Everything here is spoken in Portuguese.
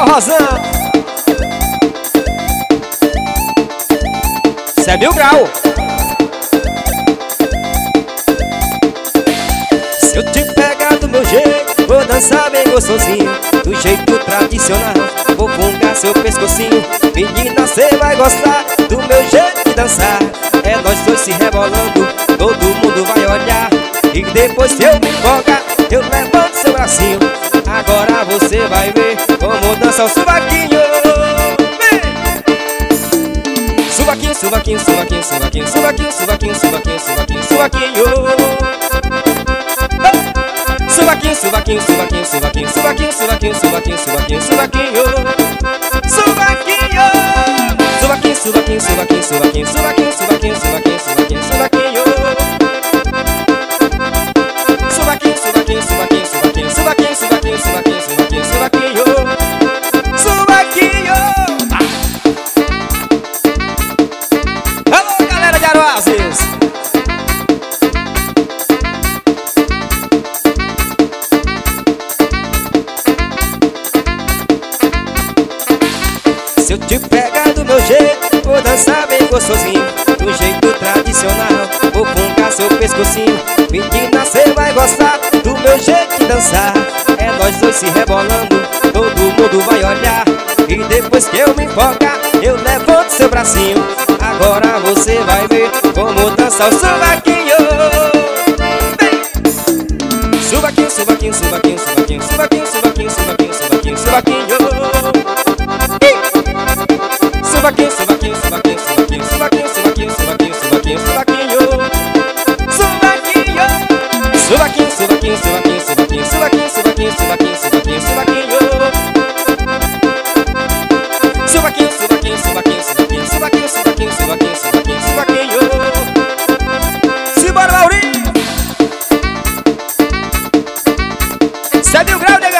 forrozão. Cê é Mil Grau. Se eu te pegar do meu jeito, vou dançar bem gostosinho, do jeito tradicional, vou fungar seu pescocinho. Menina, cê vai gostar do meu jeito de dançar. É nós dois se rebolando, todo mundo vai olhar. E depois que eu me empolgar, eu levanto seu bracinho. Agora você vai ver como dança o suvaquinho. Suvaquinho, suvaquinho, suvaquinho, suvaquinho, suvaquinho, suvaquinho, suvaquinho, suvaquinho, suvaquinho. Suvaquinho, suvaquinho, suvaquinho, suvaquinho, suvaquinho, suvaquinho, suvaquinho, suvaquinho, suvaquinho. Suvaquinho. Suvaquinho, suvaquinho, suvaquinho, suvaquinho, suvaquinho, suvaquinho, suvaquinho, suvaquinho, suvaquinho. Suvaquinho, suvaquinho, suvaquinho, suvaquinho, suvaquinho, suvaquinho, suvaquinho, suvaquinho, suvaquinho. Suvaquinho. Alô, galera de Aroazes. Se eu te pegar do meu jeito, vou dançar bem gostosinho, do jeito tradicional, vou fungar seu pescocinho. Menina, cê vai gostar do meu jeito de dançar. É nós dois se rebolando, todo mundo vai olhar. E depois que eu me empolgar, eu levanto seu bracinho. Agora você vai ver como dança o suvaquinho. Suvaquinho, suvaquinho, suvaquinho, suvaquinho, suvaquinho, suvaquinho, suvaquinho, suvaquinho, suvaquinho. Suvaquinho, suvaquinho, suvaquinho, suvaquinho, suvaquinho, suvaquinho, suvaquinho, suvaquinho, suvaquinho. Suvaquinho, suvaquinho, suvaquinho, suvaquinho, suvaquinho, suvaquinho, suvaquinho, suvaquinho, suvaquinho. Suvaquinho, suvaquinho, suvaquinho, suvaquinho, suvaquinho, suvaquinho, suvaquinho, suvaquinho, suvaquinho. Simbora, Maurinho. Cê é Mil Grau, nega.